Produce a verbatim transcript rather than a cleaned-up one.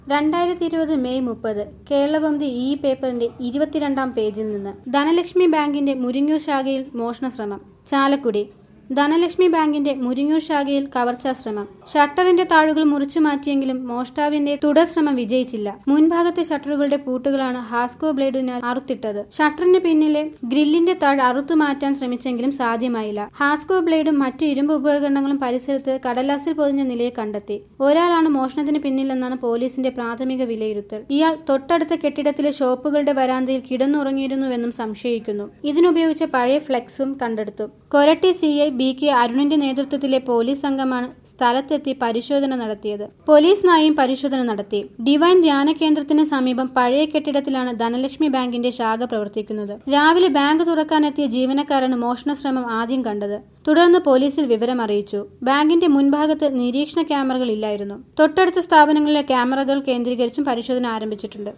രണ്ടായിരത്തി ഇരുപത് മെയ് മുപ്പത് കേരളകൗമുദി ഈ പേപ്പറിന്റെ ഇരുപത്തിരണ്ടാം പേജിൽ നിന്ന് ധനലക്ഷ്മി ബാങ്കിന്റെ മുരിങ്ങൂർ ശാഖയിൽ മോഷണശ്രമം. ചാലക്കുടി ധനലക്ഷ്മി ബാങ്കിന്റെ മുരിങ്ങൂർ ശാഖയിൽ കവർച്ചാ ശ്രമം. ഷട്ടറിന്റെ താഴുകൾ മുറിച്ചു മാറ്റിയെങ്കിലും മോഷ്ടാവിന്റെ തുടർ ശ്രമം വിജയിച്ചില്ല. മുൻഭാഗത്തെ ഷട്ടറുകളുടെ പൂട്ടുകളാണ് ഹാസ്കോ ബ്ലേഡിനാൽ അറുത്തിട്ടത്. ഷട്ടറിന് പിന്നിലെ ഗ്രില്ലിന്റെ താഴ് അറുത്തു മാറ്റാൻ ശ്രമിച്ചെങ്കിലും സാധ്യമായില്ല. ഹാസ്കോ ബ്ലേഡും മറ്റു ഇരുമ്പ് ഉപകരണങ്ങളും പരിസരത്ത് കടലാസിൽ പൊതിഞ്ഞ നിലയെ കണ്ടെത്തി. ഒരാളാണ് മോഷണത്തിന് പിന്നിലെന്നാണ് പോലീസിന്റെ പ്രാഥമിക വിലയിരുത്തൽ. ഇയാൾ തൊട്ടടുത്ത കെട്ടിടത്തിലെ ഷോപ്പുകളുടെ വരാന്തയിൽ കിടന്നുറങ്ങിയിരുന്നുവെന്നും സംശയിക്കുന്നു. ഇതിനുപയോഗിച്ച പഴയ ഫ്ലെക്സും കണ്ടെടുത്തു. Koratty C I B K അരുണിന്റെ നേതൃത്വത്തിലെ പോലീസ് സംഘമാണ് സ്ഥലത്തെത്തി പരിശോധന നടത്തിയത്. പോലീസ് നായയും പരിശോധന നടത്തി. ഡിവൈൻ ധ്യാന കേന്ദ്രത്തിന് സമീപം പഴയ കെട്ടിടത്തിലാണ് ധനലക്ഷ്മി ബാങ്കിന്റെ ശാഖ പ്രവർത്തിക്കുന്നത്. രാവിലെ ബാങ്ക് തുറക്കാനെത്തിയ ജീവനക്കാരാണ് മോഷണശ്രമം ആദ്യം കണ്ടത്. തുടർന്ന് പോലീസിൽ വിവരം അറിയിച്ചു. ബാങ്കിന്റെ മുൻഭാഗത്ത് നിരീക്ഷണ ക്യാമറകൾ ഇല്ലായിരുന്നു. തൊട്ടടുത്ത സ്ഥാപനങ്ങളിലെ ക്യാമറകൾ കേന്ദ്രീകരിച്ചും പരിശോധന ആരംഭിച്ചിട്ടുണ്ട്.